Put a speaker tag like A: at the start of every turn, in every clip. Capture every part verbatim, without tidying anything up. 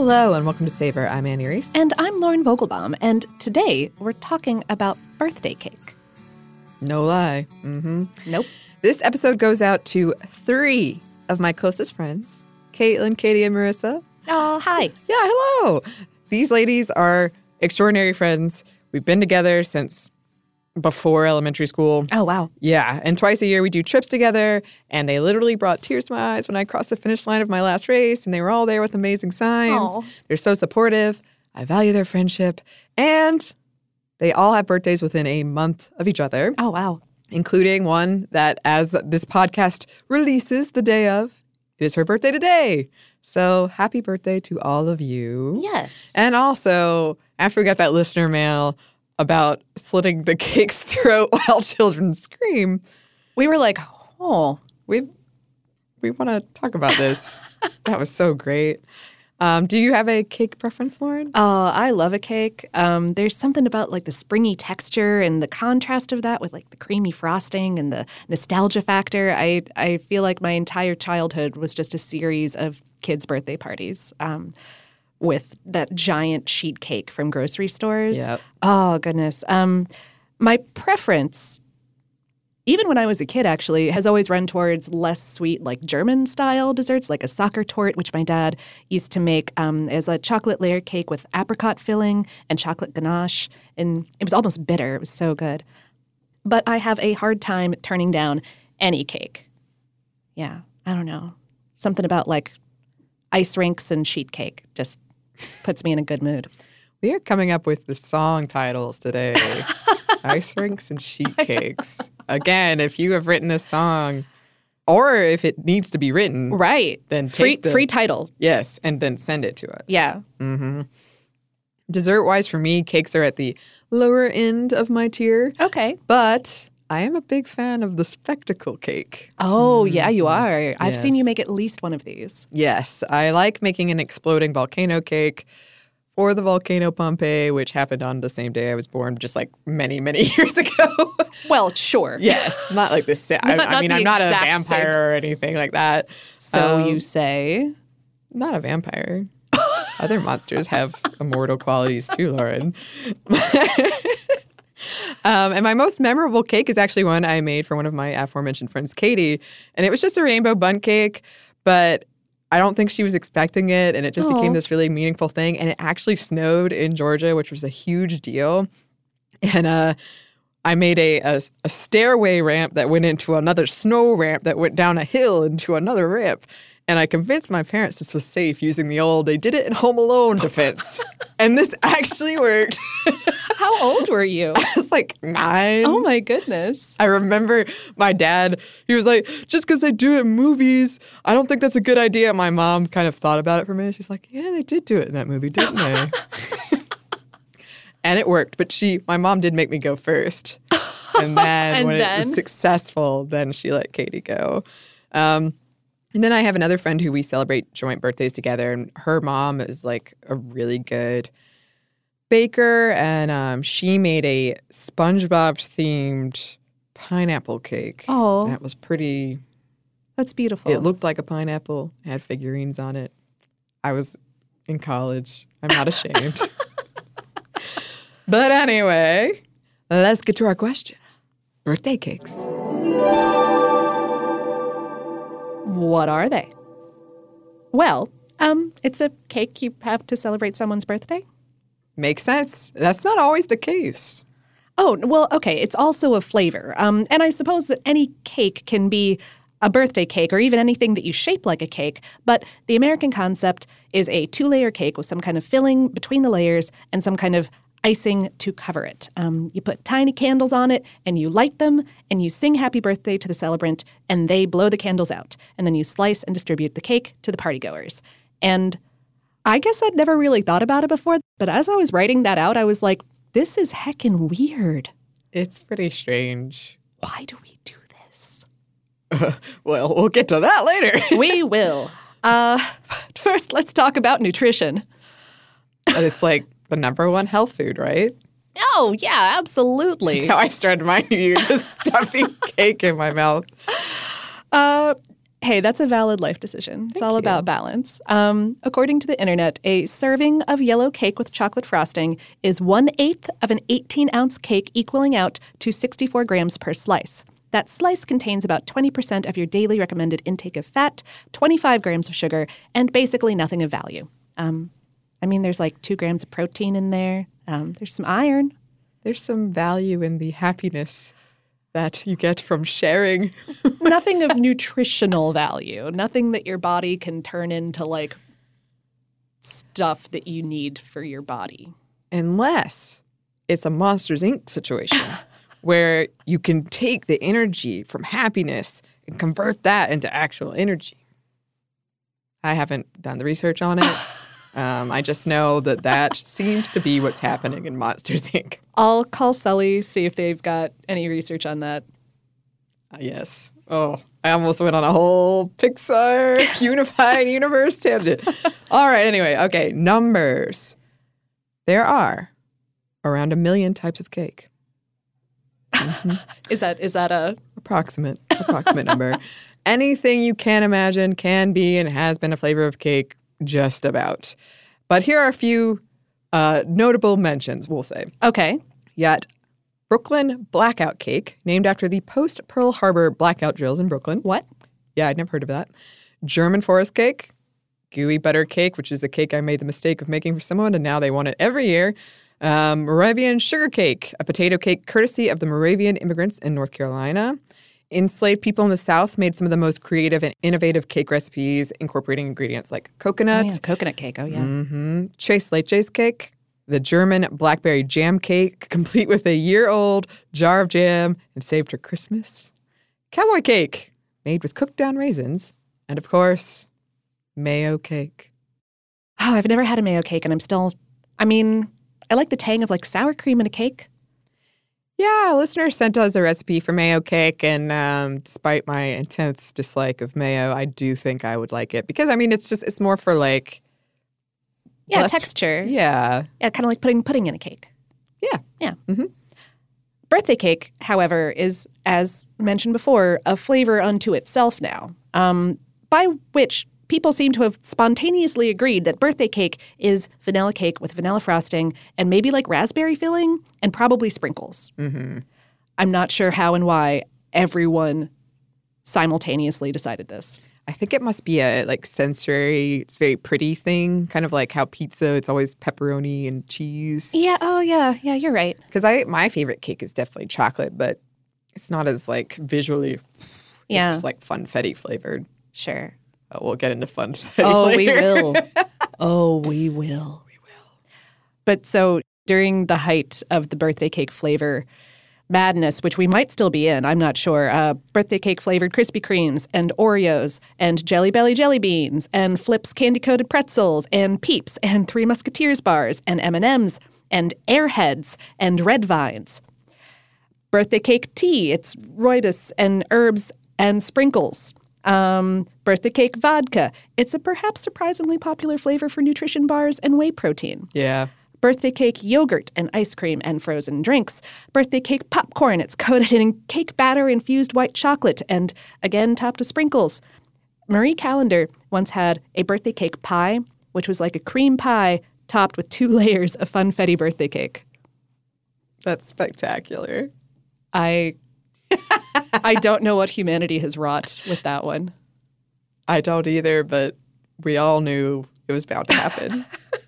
A: Hello, and welcome to Savor. I'm Annie Reese.
B: And I'm Lauren Vogelbaum, and today we're talking about birthday cake.
A: No lie. Mm-hmm.
B: Nope.
A: This episode goes out to three of my closest friends, Caitlin, Katie, and Marissa.
B: Oh, hi.
A: Yeah, hello. These ladies are extraordinary friends. We've been together since before elementary school.
B: Oh, wow.
A: Yeah, and twice a year we do trips together, and they literally brought tears to my eyes when I crossed the finish line of my last race, and they were all there with amazing signs.
B: Aww. They're
A: so supportive. I value their friendship, and they all have birthdays within a month of each other.
B: Oh, wow.
A: Including one that, as this podcast releases the day of, it is her birthday today. So happy birthday to all of you.
B: Yes.
A: And also, after we got that listener mail about slitting the cake's throat while children scream,
B: we were like, oh,
A: we we want to talk about this. That was so great. Um, do you have a cake preference, Lauren?
B: Oh, I love a cake. Um, there's something about like the springy texture and the contrast of that with like the creamy frosting and the nostalgia factor. I I feel like my entire childhood was just a series of kids' birthday parties. Um, with that giant sheet cake from grocery stores.
A: Yep.
B: Oh, goodness. Um, my preference, even when I was a kid, actually, has always run towards less sweet, like German-style desserts, like a soccer tort, which my dad used to make um, as a chocolate layer cake with apricot filling and chocolate ganache. And it was almost bitter. It was so good. But I have a hard time turning down any cake. Yeah, I don't know. Something about, like, ice rinks and sheet cake just puts me in a good mood.
A: We are coming up with the song titles today. Ice rinks and sheet cakes. Again, if you have written this song, or if it needs to be written,
B: right,
A: then take
B: free
A: the,
B: free title.
A: Yes, and then send it to us.
B: Yeah.
A: Mm-hmm. Dessert-wise, for me, cakes are at the lower end of my tier.
B: Okay.
A: But I am a big fan of the spectacle cake.
B: Oh, mm-hmm. Yeah, you are. I've
A: yes.
B: seen you make at least one of these.
A: Yes. I like making an exploding volcano cake for the Volcano Pompeii, which happened on the same day I was born, just like many, many years ago.
B: Well, sure.
A: Yes. Not like this. I,
B: not,
A: I
B: not
A: mean, I'm not a vampire
B: same.
A: or anything like that.
B: So
A: um,
B: you say?
A: Not a vampire. Other monsters have immortal qualities too, Lauren. Um, and my most memorable cake is actually one I made for one of my aforementioned friends, Katie. And it was just a rainbow bundt cake, but I don't think she was expecting it. And it just
B: Aww.
A: became this really meaningful thing. And it actually snowed in Georgia, which was a huge deal. And uh, I made a, a, a stairway ramp that went into another snow ramp that went down a hill into another ramp. And I convinced my parents this was safe using the old, they did it in Home Alone defense. And this actually worked.
B: How old were you?
A: I was like nine.
B: Oh, my goodness.
A: I remember my dad, he was like, just because they do it in movies, I don't think that's a good idea. My mom kind of thought about it for a minute. She's like, yeah, they did do it in that movie, didn't they? And it worked. But she, my mom did make me go first. And then
B: and
A: when
B: then?
A: it was successful, then she let Katie go. Um, and then I have another friend who we celebrate joint birthdays together. And her mom is like a really good baker, and um, she made a SpongeBob-themed pineapple cake.
B: Oh.
A: That was pretty...
B: That's beautiful.
A: It looked like a pineapple. It had figurines on it. I was in college. I'm not ashamed. But anyway, let's get to our question. Birthday cakes.
B: What are they? Well, um, it's a cake you have to celebrate someone's birthday.
A: Makes sense. That's not always the case.
B: Oh, well, okay. It's also a flavor. Um, and I suppose that any cake can be a birthday cake or even anything that you shape like a cake. But the American concept is a two-layer cake with some kind of filling between the layers and some kind of icing to cover it. Um, you put tiny candles on it and you light them and you sing happy birthday to the celebrant and they blow the candles out. And then you slice and distribute the cake to the partygoers. And I guess I'd never really thought about it before, but as I was writing that out, I was like, this is heckin' weird.
A: It's pretty strange.
B: Why do we do this?
A: Uh, well, we'll get to that later.
B: We will. Uh, first, let's talk about nutrition.
A: It's like the number one health food, right?
B: Oh, yeah, absolutely.
A: That's how I started my New Year, just stuffing cake in my mouth.
B: Uh, Hey, that's a valid life decision. It's
A: Thank
B: all
A: you.
B: about balance. Um, according to the internet, a serving of yellow cake with chocolate frosting is one-eighth of an eighteen-ounce cake, equaling out to sixty-four grams per slice. That slice contains about twenty percent of your daily recommended intake of fat, twenty-five grams of sugar, and basically nothing of value. Um, I mean, there's like two grams of protein in there. Um, there's some iron.
A: There's some value in the happiness that you get from sharing.
B: Nothing of nutritional value. Nothing that your body can turn into like stuff that you need for your body.
A: Unless it's a Monsters, Incorporated situation where you can take the energy from happiness and convert that into actual energy. I haven't done the research on it. Um, I just know that that seems to be what's happening in Monsters, Incorporated.
B: I'll call Sully, see if they've got any research on that.
A: Uh, yes. Oh, I almost went on a whole Pixar unified universe tangent. All right. Anyway, okay. Numbers. There are around a million types of cake. Mm-hmm.
B: Is that is that a
A: approximate approximate number? Anything you can imagine can be and has been a flavor of cake, just about. But here are a few uh, notable mentions, we'll say.
B: okay?
A: Yet, Brooklyn Blackout Cake, named after the post-Pearl Harbor blackout drills in Brooklyn.
B: What?
A: Yeah, I'd never heard of that. German Forest Cake, Gooey Butter Cake, which is a cake I made the mistake of making for someone, and now they want it every year. Um, Moravian Sugar Cake, a potato cake courtesy of the Moravian immigrants in North Carolina. Enslaved people in the South made some of the most creative and innovative cake recipes, incorporating ingredients like coconut.
B: Oh, yeah. Coconut cake. Oh, yeah.
A: Mm-hmm. Tres Leches Cake, the German blackberry jam cake, complete with a year-old jar of jam and saved for Christmas. Cowboy Cake, made with cooked-down raisins. And, of course, mayo cake.
B: Oh, I've never had a mayo cake, and I'm still, I mean, I like the tang of like sour cream in a cake.
A: Yeah, a listener sent us a recipe for mayo cake, and um, despite my intense dislike of mayo, I do think I would like it. Because, I mean, it's just, it's more for like...
B: Yeah,
A: less-
B: texture.
A: Yeah.
B: Yeah, kind of like putting pudding in a cake.
A: Yeah.
B: Yeah.
A: Mm-hmm.
B: Birthday cake, however, is, as mentioned before, a flavor unto itself now, um, by which people seem to have spontaneously agreed that birthday cake is vanilla cake with vanilla frosting and maybe like raspberry filling and probably sprinkles.
A: Mm-hmm.
B: I'm not sure how and why everyone simultaneously decided this.
A: I think it must be a like sensory, it's very pretty thing, kind of like how pizza, it's always pepperoni and cheese.
B: Yeah, oh yeah, yeah, you're right.
A: Because I my favorite cake is definitely chocolate, but it's not as like visually,
B: Yeah.
A: it's like funfetti flavored.
B: Sure.
A: Oh, we'll get into funfetti
B: Oh,
A: later.
B: we will. Oh, we will. We will. But so during the height of the birthday cake flavor madness, which we might still be in, I'm not sure, uh, birthday cake flavored Krispy Kremes and Oreos and Jelly Belly jelly beans and Flips candy coated pretzels and Peeps and Three Musketeers bars and M and M's and Airheads and Red Vines. Birthday cake tea, it's rooibos and herbs and sprinkles. Um, birthday cake vodka, it's a perhaps surprisingly popular flavor for nutrition bars and whey protein.
A: Yeah.
B: Birthday cake yogurt and ice cream and frozen drinks. Birthday cake popcorn, it's coated in cake batter infused white chocolate and again topped with sprinkles. Marie Callender once had a birthday cake pie, which was like a cream pie topped with two layers of funfetti birthday cake.
A: That's spectacular.
B: I I don't know what humanity has wrought with that one.
A: I don't either, but we all knew it was bound to happen.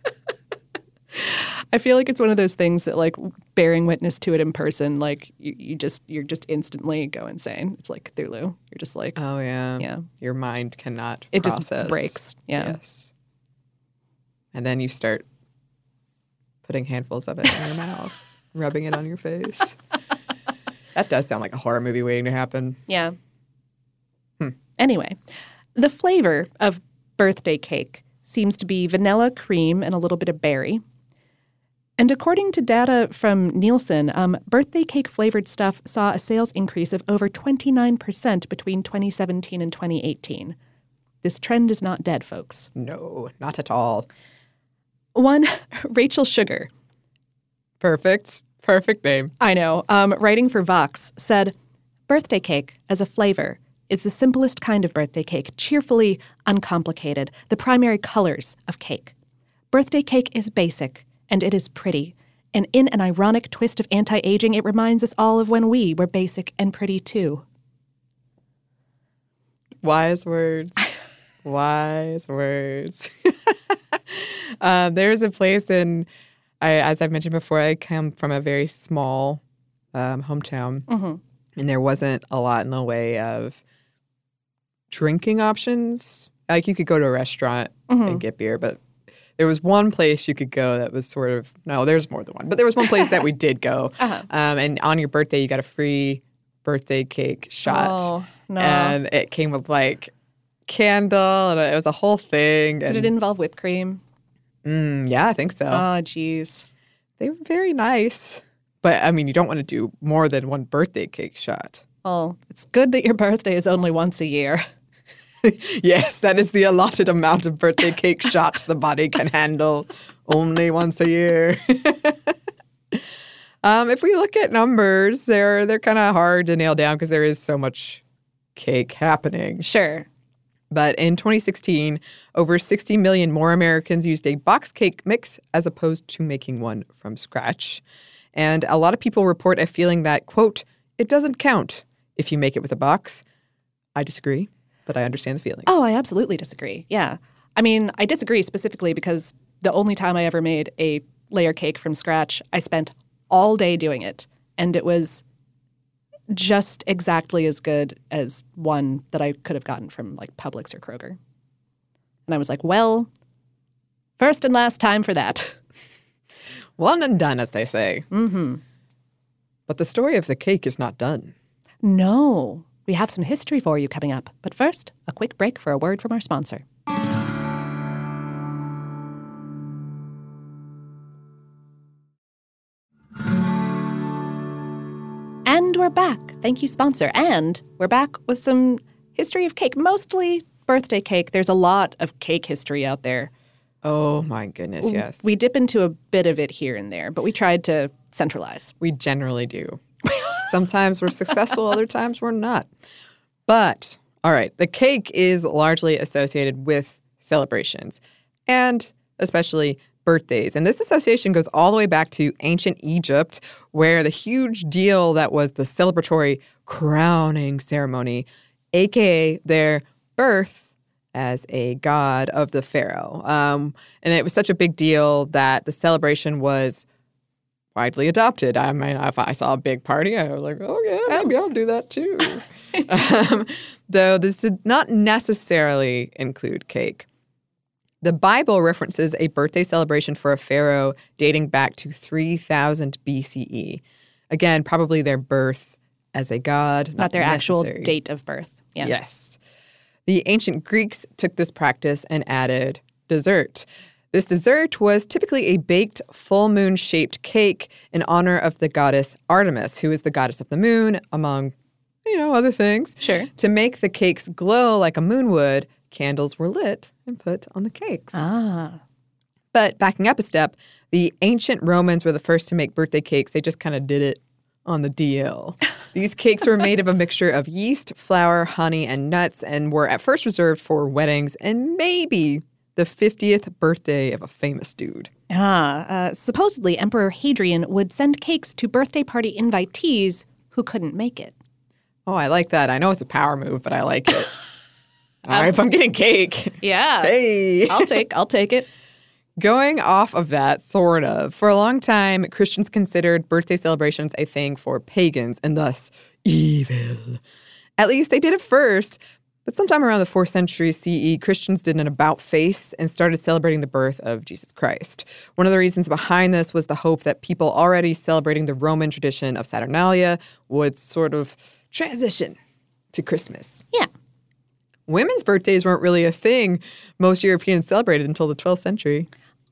B: I feel like it's one of those things that, like, bearing witness to it in person, like, you, you just, you're just instantly go insane. It's like Cthulhu. You're just like,
A: Oh, yeah.
B: yeah.
A: Your mind cannot
B: It
A: process.
B: just breaks. Yeah.
A: Yes. And then you start putting handfuls of it in your mouth, rubbing it on your face. That does sound like a horror movie waiting to happen.
B: Yeah.
A: Hmm.
B: Anyway, the flavor of birthday cake seems to be vanilla, cream, and a little bit of berry. And according to data from Nielsen, um, birthday cake flavored stuff saw a sales increase of over twenty-nine percent between twenty seventeen and twenty eighteen. This trend is not dead, folks.
A: No, not at all.
B: One, Rachel Sugar,
A: Perfect. Perfect name.
B: I know, um, writing for Vox, said, birthday cake as a flavor is the simplest kind of birthday cake, cheerfully uncomplicated, the primary colors of cake. Birthday cake is basic, and it is pretty. And in an ironic twist of anti-aging, it reminds us all of when we were basic and pretty too.
A: Wise words. Wise words. uh, there's a place in, I, as I mentioned before, I come from a very small um, hometown.
B: Mm-hmm.
A: And there wasn't a lot in the way of drinking options. Like you could go to a restaurant mm-hmm. and get beer, but there was one place you could go that was sort of, no, there's more than one, but there was one place that we did go. Uh-huh. Um, and on your birthday, you got a free birthday cake shot.
B: Oh, no.
A: And it came with like candle, and it was a whole thing.
B: Did
A: and,
B: it involve whipped cream?
A: Mm, yeah, I think so.
B: Oh, geez.
A: They were very nice. But, I mean, you don't want to do more than one birthday cake shot.
B: Well, it's good that your birthday is only once a year.
A: Yes, that is the allotted amount of birthday cake shots the body can handle only once a year. um, if we look at numbers, they're they're kind of hard to nail down because there is so much cake happening.
B: Sure.
A: But in twenty sixteen, over sixty million more Americans used a box cake mix as opposed to making one from scratch. And a lot of people report a feeling that, quote, it doesn't count if you make it with a box. I disagree, but I understand the feeling.
B: Oh, I absolutely disagree. Yeah. I mean, I disagree specifically because the only time I ever made a layer cake from scratch, I spent all day doing it. And it was just exactly as good as one that I could have gotten from like Publix or Kroger. And I was like, well, first and last time for that.
A: One and done, as they say.
B: Mm-hmm.
A: But the story of the cake is not done.
B: No. We have some history for you coming up. But first, a quick break for a word from our sponsor. And we're back. Thank you, sponsor. And we're back with some history of cake, mostly birthday cake. There's a lot of cake history out there.
A: Oh, my goodness, yes.
B: We dip into a bit of it here and there, but we tried to centralize.
A: We generally do. Sometimes we're successful, other times we're not. But, all right, the cake is largely associated with celebrations, and especially birthdays. And this association goes all the way back to ancient Egypt, where the huge deal that was the celebratory crowning ceremony, a k a their birth as a god of the pharaoh. Um, and it was such a big deal that the celebration was widely adopted. I mean, if I saw a big party, I was like, oh, yeah, maybe I'll do that too. um, though this did not necessarily include cake. The Bible references a birthday celebration for a pharaoh dating back to three thousand B C E. Again, probably their birth as a god. Not,
B: not their
A: necessary.
B: actual date of birth. Yeah.
A: Yes. The ancient Greeks took this practice and added dessert. This dessert was typically a baked full moon-shaped cake in honor of the goddess Artemis, who is the goddess of the moon, among, you know, other things.
B: Sure.
A: To make the cakes glow like a moon would, candles were lit and put on the cakes.
B: Ah.
A: But backing up a step, the ancient Romans were the first to make birthday cakes. They just kind of did it on the D L. These cakes were made of a mixture of yeast, flour, honey, and nuts, and were at first reserved for weddings and maybe the fiftieth birthday of a famous dude.
B: Ah, uh, supposedly Emperor Hadrian would send cakes to birthday party invitees who couldn't make it.
A: Oh, I like that. I know it's a power move, but I like it. All right, if I'm getting cake.
B: Yeah.
A: Hey.
B: I'll take, I'll take it.
A: Going off of that, sort of, for a long time, Christians considered birthday celebrations a thing for pagans and thus evil. At least they did it first, but sometime around the fourth century C E, Christians did an about-face and started celebrating the birth of Jesus Christ. One of the reasons behind this was the hope that people already celebrating the Roman tradition of Saturnalia would sort of transition to Christmas.
B: Yeah.
A: Women's birthdays weren't really a thing most Europeans celebrated until the twelfth century.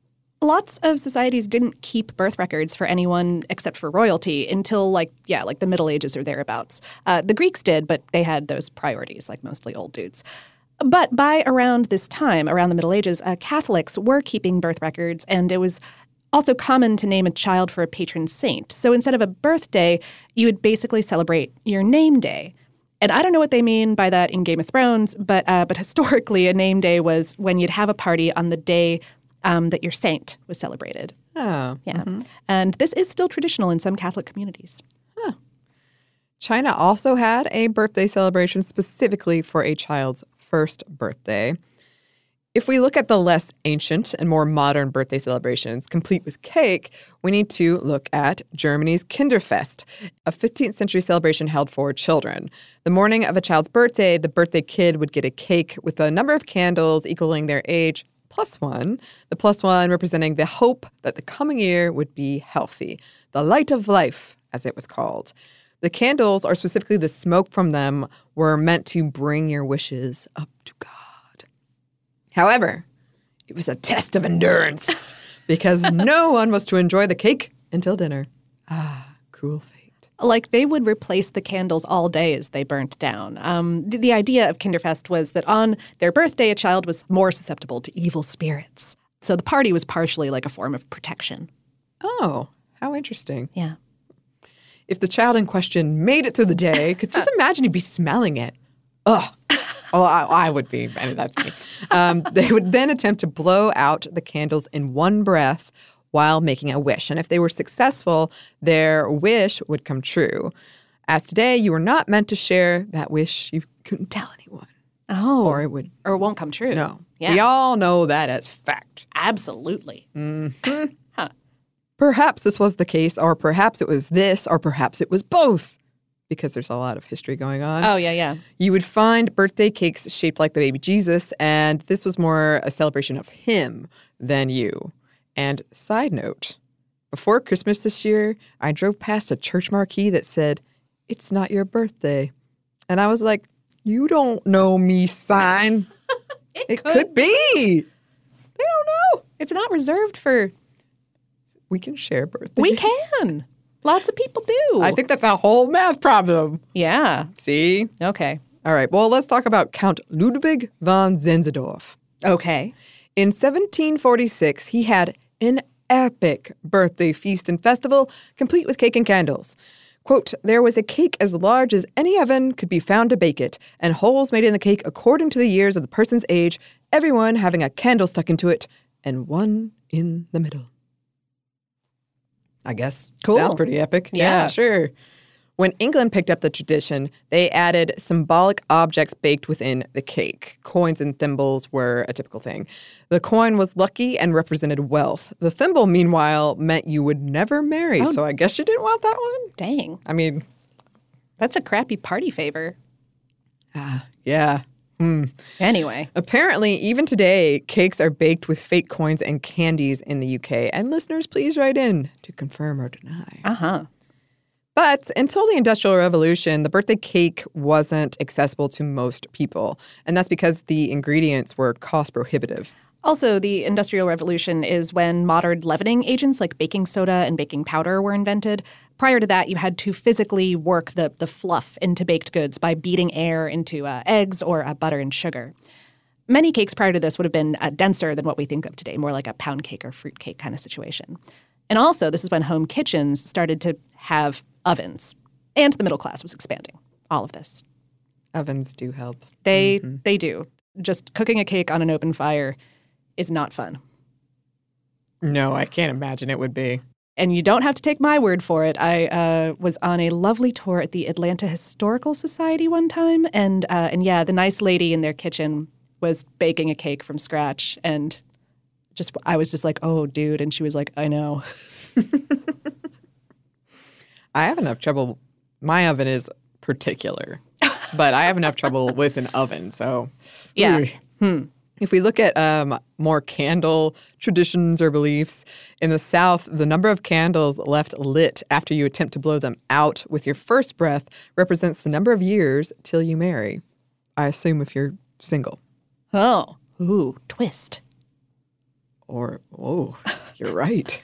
B: Lots of societies didn't keep birth records for anyone except for royalty until, like, yeah, like the Middle Ages or thereabouts. Uh, the Greeks did, but they had those priorities, like mostly old dudes. But by around this time, around the Middle Ages, uh, Catholics were keeping birth records, and it was also common to name a child for a patron saint. So instead of a birthday, you would basically celebrate your name day. And I don't know what they mean by that in Game of Thrones, but uh, but historically, a name day was when you'd have a party on the day um, that your saint was celebrated.
A: Oh.
B: Yeah.
A: Mm-hmm.
B: And this is still traditional in some Catholic communities.
A: Huh. China also had a birthday celebration specifically for a child's first birthday. If we look at the less ancient and more modern birthday celebrations, complete with cake, we need to look at Germany's Kinderfest, a fifteenth century celebration held for children. The morning of a child's birthday, the birthday kid would get a cake with a number of candles equaling their age plus one, the plus one representing the hope that the coming year would be healthy, the light of life, as it was called. The candles, or specifically the smoke from them, were meant to bring your wishes up to God. However, it was a test of endurance because no one was to enjoy the cake until dinner. Ah, cruel fate.
B: Like, they would replace the candles all day as they burnt down. Um, the, the idea of Kinderfest was that on their birthday, a child was more susceptible to evil spirits. So the party was partially like a form of protection.
A: Oh, how interesting.
B: Yeah.
A: If the child in question made it through the day, because just imagine you'd be smelling it. Ugh. Oh, I, I would be. I mean, that's me. Um, they would then attempt to blow out the candles in one breath while making a wish. And if they were successful, their wish would come true. As today, you were not meant to share that wish. You couldn't tell anyone.
B: Oh.
A: Or it would.
B: Or it won't come true.
A: No.
B: Yeah.
A: We all know that as fact.
B: Absolutely.
A: Mm-hmm.
B: Huh.
A: Perhaps this was the case, or perhaps it was this, or perhaps it was both. Because there's a lot of history going on.
B: Oh, yeah, yeah.
A: You would find birthday cakes shaped like the baby Jesus, and this was more a celebration of him than you. And side note, before Christmas this year, I drove past a church marquee that said, "It's not your birthday." And I was like, you don't know me, sign.
B: it,
A: it
B: could.
A: could be. They don't know.
B: It's not reserved for...
A: We can share birthdays.
B: We can. Lots of people do.
A: I think that's a whole math problem.
B: Yeah.
A: See?
B: Okay.
A: All right. Well, let's talk about Count Ludwig von Zinzendorf.
B: Okay.
A: In seventeen forty-six, he had an epic birthday feast and festival, complete with cake and candles. Quote, "There was a cake as large as any oven could be found to bake it, and holes made in the cake according to the years of the person's age, everyone having a candle stuck into it, and one in the middle." I guess.
B: Cool.
A: Sounds pretty epic.
B: Yeah.
A: yeah, sure. When England picked up the tradition, they added symbolic objects baked within the cake. Coins and thimbles were a typical thing. The coin was lucky and represented wealth. The thimble, meanwhile, meant you would never marry.
B: Oh.
A: So I guess you didn't want that one?
B: Dang.
A: I mean...
B: That's a crappy party favor.
A: Ah, yeah. Hmm.
B: Anyway.
A: Apparently, even today, cakes are baked with fake coins and candies in the U K. And listeners, please write in to confirm or deny.
B: Uh-huh.
A: But until the Industrial Revolution, the birthday cake wasn't accessible to most people. And that's because the ingredients were cost prohibitive.
B: Also, the Industrial Revolution is when modern leavening agents like baking soda and baking powder were invented. Prior to that, you had to physically work the, the fluff into baked goods by beating air into uh, eggs or uh, butter and sugar. Many cakes prior to this would have been uh, denser than what we think of today, more like a pound cake or fruit cake kind of situation. And also, this is when home kitchens started to have ovens, and the middle class was expanding. All of this.
A: Ovens do help.
B: They
A: Mm-hmm.
B: they do. Just cooking a cake on an open fire is not fun.
A: No, I can't imagine it would be.
B: And you don't have to take my word for it. I uh, was on a lovely tour at the Atlanta Historical Society one time, and uh, and yeah, the nice lady in their kitchen was baking a cake from scratch, and just I was just like, "Oh, dude," and she was like, "I know."
A: I have enough trouble. My oven is particular, but I have enough trouble with an oven. So,
B: Yeah.
A: Hmm. If we look at um, more candle traditions or beliefs, in the South, the number of candles left lit after you attempt to blow them out with your first breath represents the number of years till you marry. I assume if you're single.
B: Oh, ooh, twist.
A: Or, oh, you're right.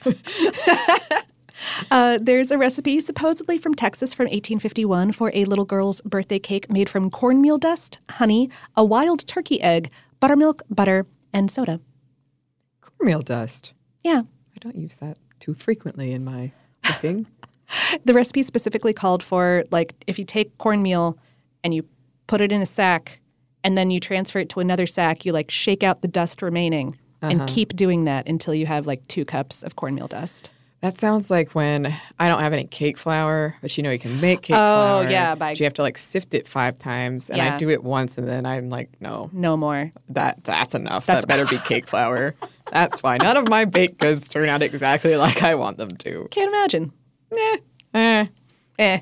B: Uh, there's a recipe supposedly from Texas from eighteen fifty-one for a little girl's birthday cake made from cornmeal dust, honey, a wild turkey egg, buttermilk, butter, and soda.
A: Cornmeal dust.
B: Yeah.
A: I don't use that too frequently in my cooking.
B: The recipe specifically called for, like, if you take cornmeal and you put it in a sack, and then you transfer it to another sack. You like shake out the dust remaining uh-huh. and keep doing that until you have like two cups of cornmeal dust.
A: That sounds like when I don't have any cake flour, but you know you can make cake
B: oh,
A: flour.
B: Oh, yeah. By...
A: But you have to like sift it five times. And yeah. I do it once and then I'm like, no.
B: No more.
A: That That's enough. That's... That better be cake flour. That's fine. None of my baked goods turn out exactly like I want them to.
B: Can't imagine.
A: Eh. Eh.
B: Eh.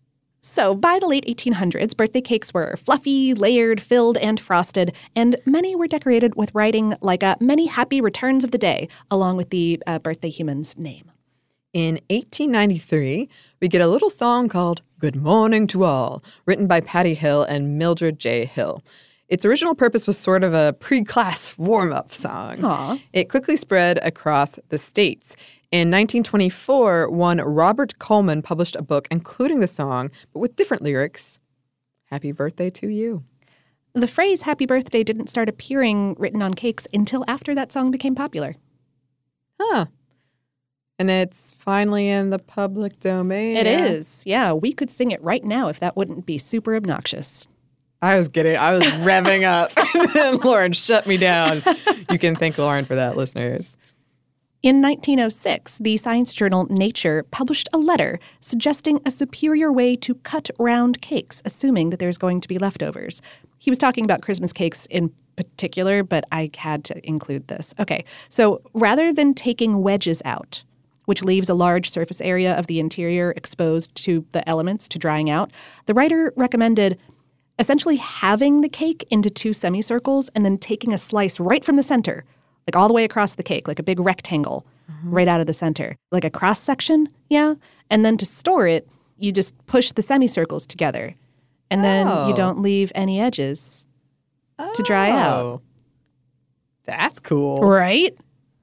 B: So by the late eighteen hundreds, birthday cakes were fluffy, layered, filled, and frosted, and many were decorated with writing like a many happy returns of the day, along with the uh, birthday human's name.
A: In eighteen ninety-three, we get a little song called Good Morning to All, written by Patty Hill and Mildred J. Hill. Its original purpose was sort of a pre-class warm-up song.
B: Aww.
A: It quickly spread across the states. In nineteen twenty-four, one Robert Coleman published a book including the song, but with different lyrics. Happy birthday to you.
B: The phrase happy birthday didn't start appearing written on cakes until after that song became popular.
A: Huh. And it's finally in the public domain.
B: It yeah. is. Yeah, we could sing it right now if that wouldn't be super obnoxious.
A: I was getting, I was revving up. And Lauren shut me down. You can thank Lauren for that, listeners.
B: In nineteen oh six, the science journal Nature published a letter suggesting a superior way to cut round cakes, assuming that there's going to be leftovers. He was talking about Christmas cakes in particular, but I had to include this. Okay, so rather than taking wedges out, which leaves a large surface area of the interior exposed to the elements to drying out, the writer recommended essentially halving the cake into two semicircles and then taking a slice right from the center, like all the way across the cake, like a big rectangle mm-hmm. right out of the center, like a cross section, yeah? And then to store it, you just push the semicircles together, and oh. then you don't leave any edges oh. to dry out.
A: That's cool.
B: Right?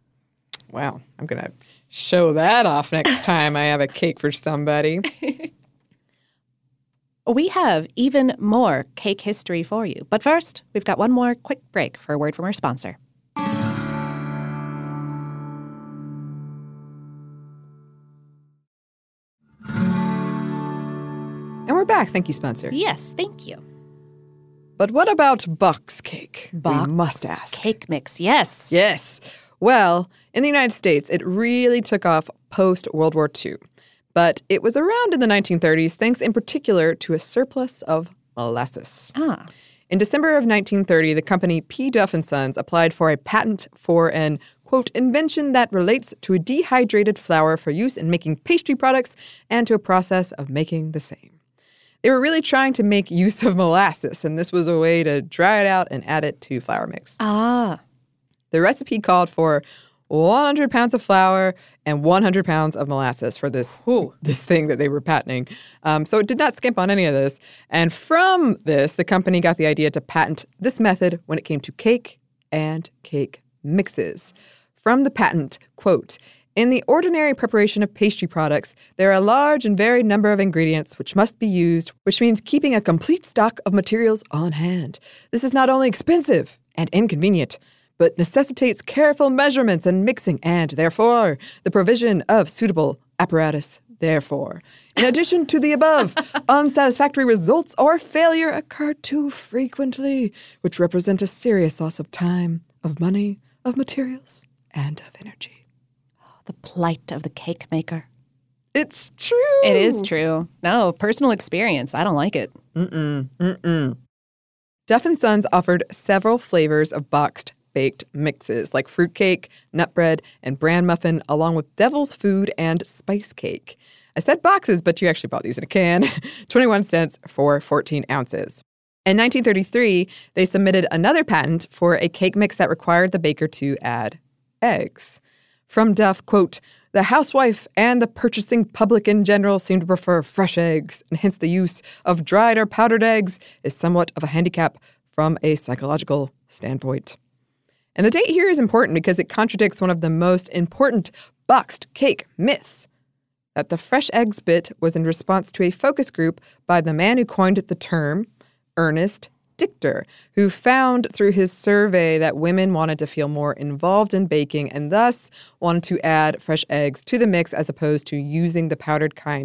A: Wow, I'm going to show that off next time I have a cake for somebody.
B: We have even more cake history for you. But first, we've got one more quick break for a word from our sponsor.
A: And we're back. Thank you, sponsor.
B: Yes, thank you.
A: But what about box cake?
B: Box
A: we must ask.
B: Cake mix, yes.
A: Yes. Well, in the United States, it really took off post-World War Two. But it was around in the nineteen thirties, thanks in particular to a surplus of molasses.
B: Ah.
A: In December of nineteen thirty, the company P. Duff and Sons applied for a patent for an, quote, invention that relates to a dehydrated flour for use in making pastry products and to a process of making the same. They were really trying to make use of molasses, and this was a way to dry it out and add it to flour mix.
B: Ah.
A: The recipe called for one hundred pounds of flour and one hundred pounds of molasses for this, ooh, this thing that they were patenting. Um, so it did not skimp on any of this. And from this, the company got the idea to patent this method when it came to cake and cake mixes. From the patent, quote, in the ordinary preparation of pastry products, there are a large and varied number of ingredients which must be used, which means keeping a complete stock of materials on hand. This is not only expensive and inconvenient, but necessitates careful measurements and mixing, and, therefore, the provision of suitable apparatus. Therefore, in addition to the above, unsatisfactory results or failure occur too frequently, which represent a serious loss of time, of money, of materials, and of energy.
B: The plight of the cake maker.
A: It's true.
B: It is true. No, personal experience. I don't like it.
A: Mm-mm. Mm-mm. Duff and Sons offered several flavors of boxed baked mixes like fruitcake, nut bread, and bran muffin, along with devil's food and spice cake. I said boxes, but you actually bought these in a can. twenty-one cents for fourteen ounces. In nineteen thirty-three, they submitted another patent for a cake mix that required the baker to add eggs. From Duff, quote, the housewife and the purchasing public in general seem to prefer fresh eggs, and hence the use of dried or powdered eggs is somewhat of a handicap from a psychological standpoint. And the date here is important because it contradicts one of the most important boxed cake myths, that the fresh eggs bit was in response to a focus group by the man who coined the term, Ernest Dichter, who found through his survey that women wanted to feel more involved in baking and thus wanted to add fresh eggs to the mix as opposed to using the powdered kind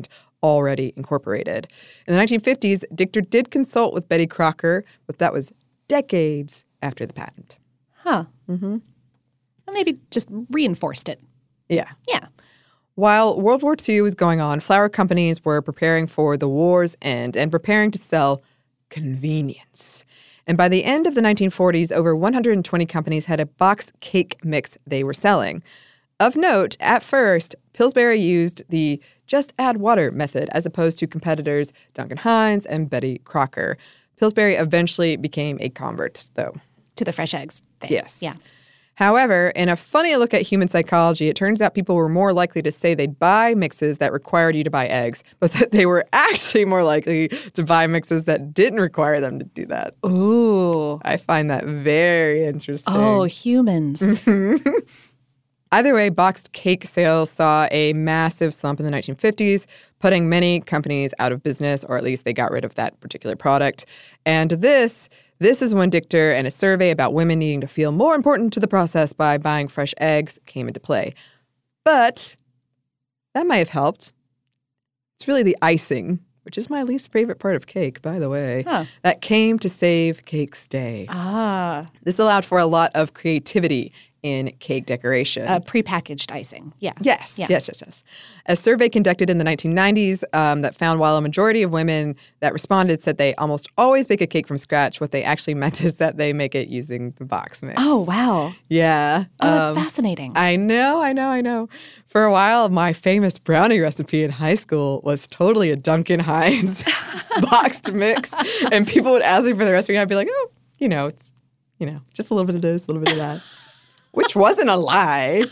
A: already incorporated. In the nineteen fifties, Dichter did consult with Betty Crocker, but that was decades after the patent.
B: Huh. Mm-hmm. Well, maybe just reinforced it.
A: Yeah.
B: Yeah.
A: While World War Two was going on, flour companies were preparing for the war's end and preparing to sell convenience. And by the end of the nineteen forties, over one hundred twenty companies had a boxed cake mix they were selling. Of note, at first, Pillsbury used the just add water method as opposed to competitors Duncan Hines and Betty Crocker. Pillsbury eventually became a convert, though.
B: To the fresh eggs thing.
A: Yes.
B: Yeah.
A: However, in a funny look at human psychology, it turns out people were more likely to say they'd buy mixes that required you to buy eggs, but that they were actually more likely to buy mixes that didn't require them to do that.
B: Ooh.
A: I find that very interesting.
B: Oh, humans.
A: Either way, boxed cake sales saw a massive slump in the nineteen fifties, putting many companies out of business, or at least they got rid of that particular product. And this... This is when Dichter and a survey about women needing to feel more important to the process by buying fresh eggs came into play. But that might have helped. It's really the icing, which is my least favorite part of cake, by the way,
B: huh.
A: that came to save cake's day.
B: Ah.
A: This allowed for a lot of creativity in cake decoration.
B: Uh, prepackaged icing. Yeah.
A: Yes,
B: yeah.
A: yes, yes, yes. A survey conducted in the nineteen nineties um, that found while a majority of women that responded said they almost always bake a cake from scratch, what they actually meant is that they make it using the box mix.
B: Oh, wow.
A: Yeah.
B: Oh, that's
A: um,
B: fascinating.
A: I know, I know, I know. For a while, my famous brownie recipe in high school was totally a Duncan Hines boxed mix. And people would ask me for the recipe, and I'd be like, oh, you know, it's, you know, just a little bit of this, a little bit of that. Which wasn't a lie.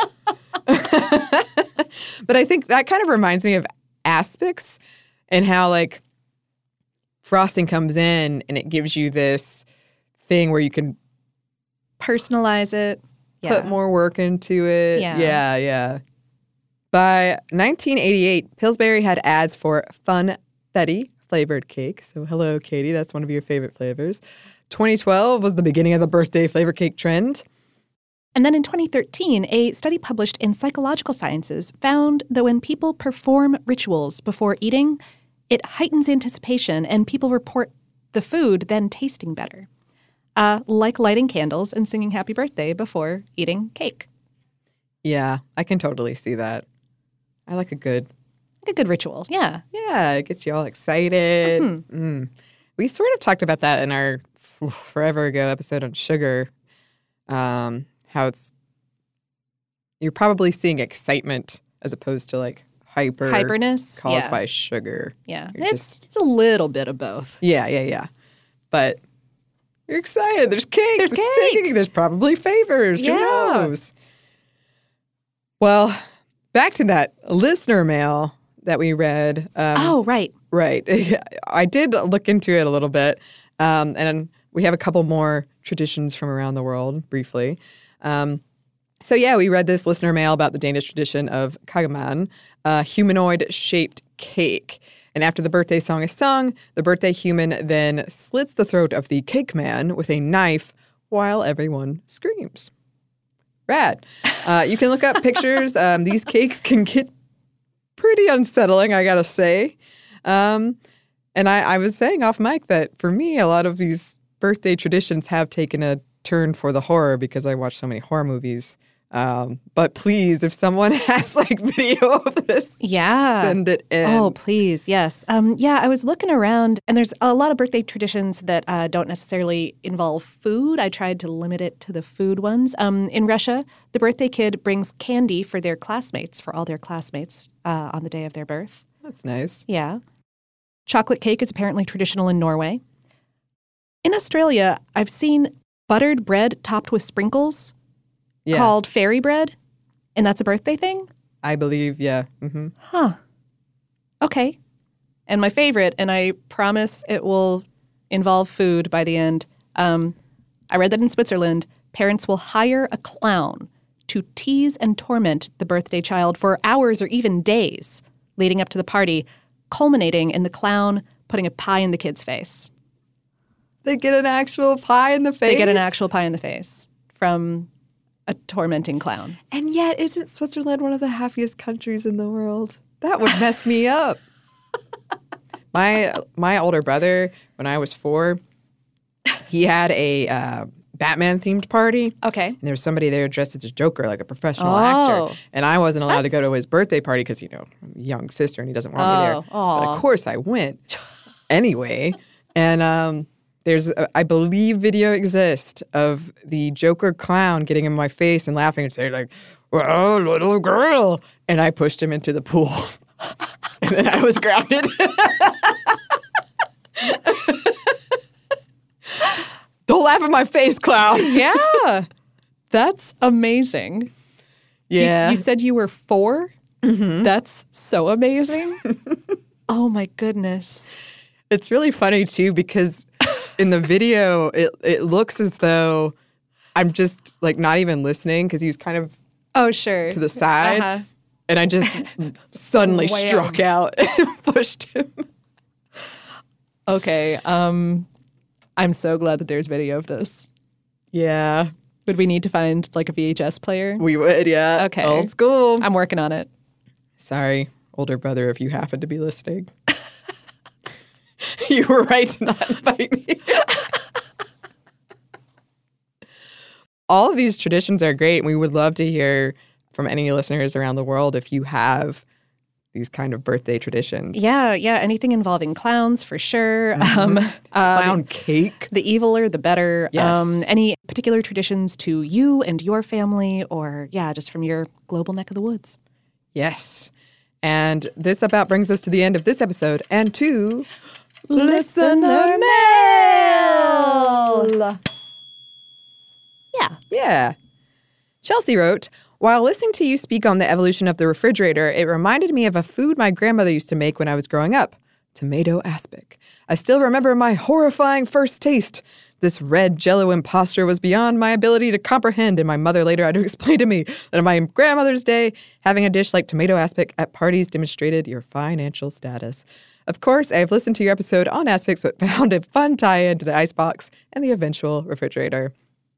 A: But I think that kind of reminds me of aspics and how, like, frosting comes in and it gives you this thing where you can
B: personalize it.
A: Put
B: Yeah.
A: more work into it.
B: Yeah.
A: Yeah, yeah. By nineteen eighty-eight, Pillsbury had ads for Funfetti flavored cake. So hello, Katie. That's one of your favorite flavors. twenty twelve was the beginning of the birthday flavor cake trend.
B: And then in twenty thirteen, a study published in Psychological Sciences found that when people perform rituals before eating, it heightens anticipation and people report the food then tasting better. Uh, like lighting candles and singing happy birthday before eating cake.
A: Yeah, I can totally see that. I like a good...
B: Like a good ritual, yeah.
A: Yeah, it gets you all excited.
B: Mm-hmm.
A: Mm. We sort of talked about that in our f- forever ago episode on sugar. Um... How it's, you're probably seeing excitement as opposed to like hyper
B: hyperness
A: caused
B: yeah.
A: by sugar.
B: Yeah,
A: You're
B: it's
A: just,
B: it's a little bit of both.
A: Yeah, yeah, yeah. But you're excited. There's cake.
B: There's
A: There's
B: cake.
A: singing. There's probably favors.
B: Yeah.
A: Who knows? Well, back to that listener mail that we read. Um,
B: Oh, right.
A: Right. I did look into it a little bit, um, and we have a couple more traditions from around the world briefly. Um, so, yeah, we read this listener mail about the Danish tradition of kagaman, a humanoid-shaped cake. And after the birthday song is sung, the birthday human then slits the throat of the cake man with a knife while everyone screams. Rad. Uh, you can look up pictures. Um, these cakes can get pretty unsettling, I gotta say. Um, and I, I was saying off mic that for me, a lot of these birthday traditions have taken a turn for the horror because I watch so many horror movies. Um, but please, if someone has like video of this,
B: Yeah.
A: send it in.
B: Oh, please, yes. Um, yeah, I was looking around, and there's a lot of birthday traditions that uh, don't necessarily involve food. I tried to limit it to the food ones. Um, in Russia, the birthday kid brings candy for their classmates, for all their classmates, uh, on the day of their birth.
A: That's nice.
B: Yeah. Chocolate cake is apparently traditional in Norway. In Australia, I've seen buttered bread topped with sprinkles
A: Yeah,
B: called fairy bread, and that's a birthday thing?
A: I believe, yeah. Mm-hmm.
B: Huh. Okay. And my favorite, and I promise it will involve food by the end, um, I read that in Switzerland, parents will hire a clown to tease and torment the birthday child for hours or even days leading up to the party, culminating in the clown putting a pie in the kid's face.
A: They get an actual pie in the face?
B: They get an actual pie in the face from a tormenting clown.
A: And yet, isn't Switzerland one of the happiest countries in the world? That would mess me up. My my older brother, when I was four, he had a uh, Batman-themed party.
B: Okay.
A: And there was somebody there dressed as a Joker, like a professional
B: Oh.
A: actor. And I wasn't allowed to go
B: That's-
A: to his birthday party because, you know, I'm a young sister and he doesn't want me there.
B: Oh,
A: But
B: aw.
A: of course I went anyway. And um, there's, a, I believe, video exists of the Joker clown getting in my face and laughing and saying, like, well, little girl. And I pushed him into the pool. And then I was grounded. Don't laugh in my face, clown.
B: Yeah. That's amazing. You-
A: Yeah.
B: You, said you were four? Mm-hmm. That's so amazing. Oh, my goodness.
A: It's really funny, too, because in the video, it, it looks as though I'm just, like, not even listening because he was kind of
B: Oh, sure.
A: to the side.
B: Uh-huh.
A: And I just suddenly
B: Wham.
A: struck out and pushed him.
B: Okay. Um, I'm so glad that there's video of this.
A: Yeah,
B: Would we need to find like a V H S player?
A: we would, yeah.
B: Okay.
A: Old school.
B: I'm working on it.
A: Sorry, older brother, if you happen to be listening. You were right to not invite me. All of these traditions are great, and we would love to hear from any listeners around the world if you have these kind of birthday traditions.
B: Yeah, yeah. Anything involving clowns for sure. Um, uh,
A: Clown cake.
B: the eviler, the better.
A: Yes.
B: Um, any particular traditions to you and your family, or yeah, just from your global neck of the woods.
A: Yes. And this about brings us to the end of this episode and to
B: Listener
A: mail.
B: Yeah.
A: Yeah. Chelsea wrote, while listening to you speak on the evolution of the refrigerator, it reminded me of a food my grandmother used to make when I was growing up, tomato aspic. I still remember my horrifying first taste. This red Jell-O imposter was beyond my ability to comprehend, and my mother later had to explain to me that on my grandmother's day, having a dish like tomato aspic at parties demonstrated your financial status. Of course, I've listened to your episode on aspics, but found a fun tie-in to the icebox and the eventual refrigerator.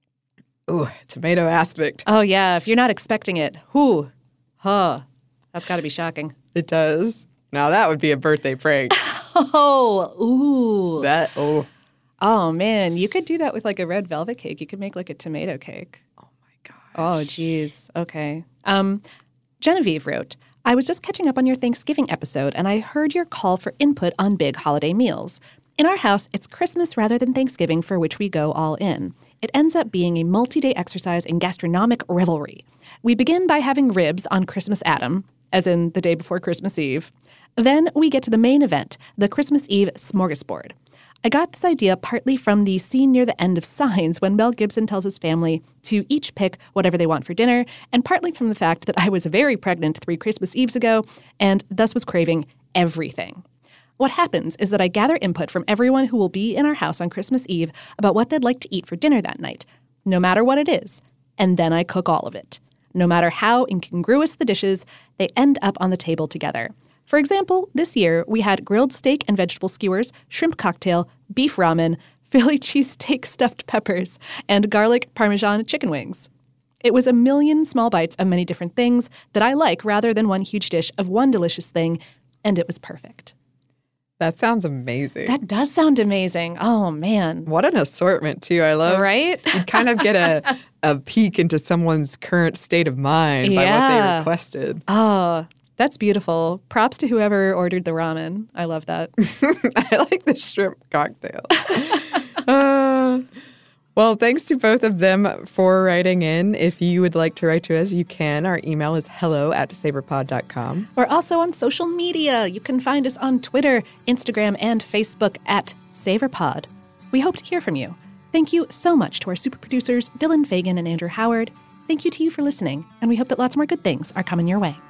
A: Ooh, tomato aspic.
B: Oh yeah. If you're not expecting it, whoo, huh? That's got to be shocking.
A: It does. Now that would be a birthday prank.
B: Oh, ooh.
A: That, oh,
B: Oh man, you could do that with like a red velvet cake. You could make like a tomato cake.
A: oh my gosh.
B: Oh, geez. Okay. Um, Genevieve wrote, I was just catching up on your Thanksgiving episode, and I heard your call for input on big holiday meals. In our house, it's Christmas rather than Thanksgiving, for which we go all in. It ends up being a multi-day exercise in gastronomic revelry. We begin by having ribs on Christmas Adam, as in the day before Christmas Eve. Then we get to the main event, the Christmas Eve smorgasbord. I got this idea partly from the scene near the end of Signs when Mel Gibson tells his family to each pick whatever they want for dinner, and partly from the fact that I was very pregnant three Christmas Eves ago and thus was craving everything. What happens is that I gather input from everyone who will be in our house on Christmas Eve about what they'd like to eat for dinner that night, no matter what it is, and then I cook all of it. No matter how incongruous the dishes, they end up on the table together. For example, this year we had grilled steak and vegetable skewers, shrimp cocktail, beef ramen, Philly cheesesteak stuffed peppers, and garlic parmesan chicken wings. It was a million small bites of many different things that I like rather than one huge dish of one delicious thing, and it was perfect.
A: That sounds amazing.
B: That does sound amazing. Oh, man.
A: What an assortment, too. I love
B: Right?
A: You kind of get a, a peek into someone's current state of mind by what they
B: Yeah.
A: requested.
B: Oh, that's beautiful. Props to whoever ordered the ramen. I love that.
A: I like the shrimp cocktail. uh, well, thanks to both of them for writing in. If you would like to write to us, you can. Our email is hello at savorpod dot com.
B: We're also on social media. You can find us on Twitter, Instagram, and Facebook at SavorPod. We hope to hear from you. Thank you so much to our super producers, Dylan Fagan and Andrew Howard. Thank you to you for listening, and we hope that lots more good things are coming your way.